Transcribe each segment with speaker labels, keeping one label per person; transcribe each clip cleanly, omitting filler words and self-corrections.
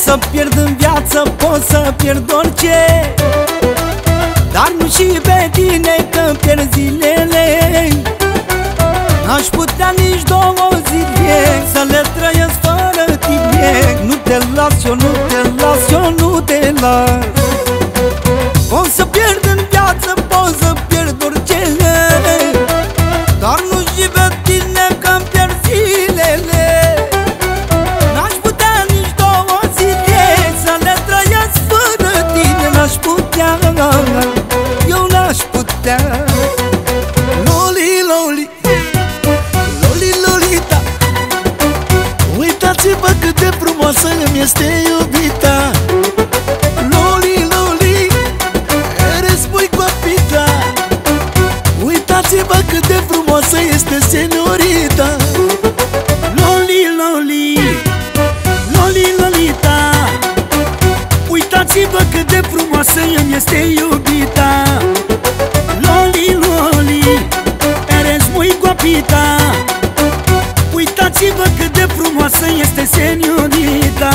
Speaker 1: să pierd în viață, pot să pierd orice, dar nu și pe tine, că pierd zilele. N-aș putea nici 2 zile să le trăiesc fără tine. Nu te las, eu nu te las, eu nu te las. Pot să pierd în viață, pot să pierd orice, dar nu și pe tine, că-mi pierd zilele. N-aș putea nici 2 zile să le trăiesc fără tine. N-aș putea, eu n-aș putea. Loli, loli, loli, lolita, uitați-vă cât de frumoasă îmi este iubita. Loli, loli, eres muy guapita, uitați-vă cât de frumoasă este señorita. Loli, loli, loli, lolita, uitați-vă cât de frumoasă îmi este iubita. Loli, loli, eres muy guapita, uitați-vă cât de frumoasă este señorita.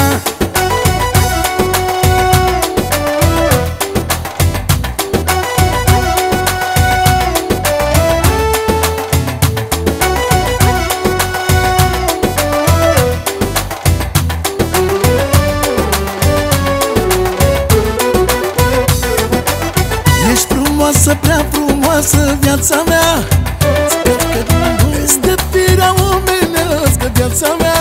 Speaker 1: Ești frumoasă, prea frumoasă, viața mea. Este firea omenească, viața mea.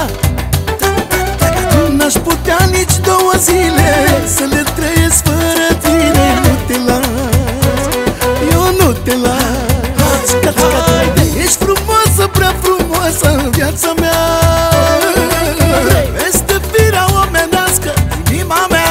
Speaker 1: N-aș putea nici 2 zile să le trăiesc fără tine. Nu te las, eu nu te las. Ești frumoasă, prea frumoasă, viața mea. Este firea omenească, inima mea.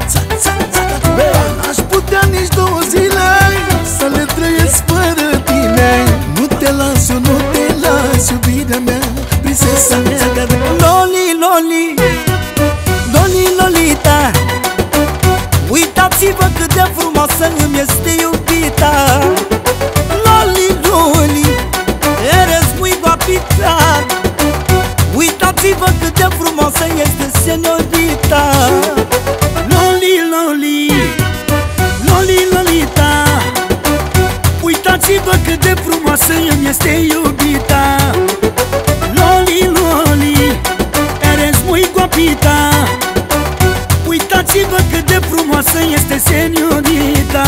Speaker 1: N-aș putea nici 2 zile să le trăiesc fără tine. Nu te las, eu nu te las, iubirea mea, prinsesa mea. Loli, loli, loli, lolita, uitați-vă cât de frumoasă îmi este iubita. Loli, loli, eres muy guapita, uitați-vă cât de frumoasă este señorita. Loli, loli, loli, lolita, uitați-vă cât de frumoasă îmi este iubita. Loli, loli, eres muy guapita, uitați-vă cât de frumoasă este señorita.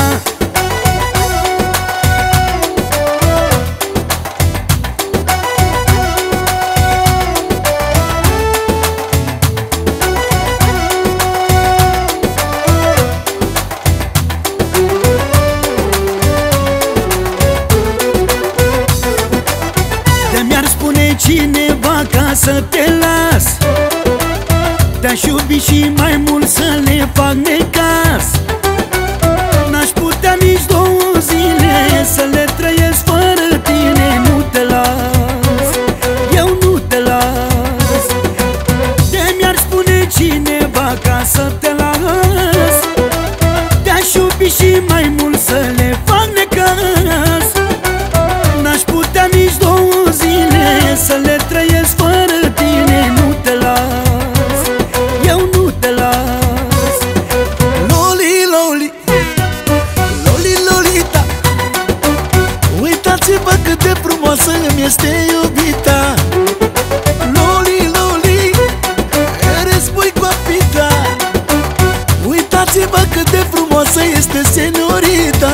Speaker 1: Mi-ar spune cineva ca să te las, te-aș iubi și mai mult să le fac necaz. N-aș putea nici 2 zile să le trăiesc fără tine. Nu te las, eu nu te las. De mi-ar spune cineva ca să te las, te-aș iubi și mai mult să le fac necaz. N-aș putea nici 2 zile să le trăiesc fără tine. Nu te las, eu nu te las. Loli, loli, loli, lolita, uitați-vă cât de frumoasă îmi este iubita. Loli, loli, eres muy guapita, uitați-vă cât de frumoasă este señorita.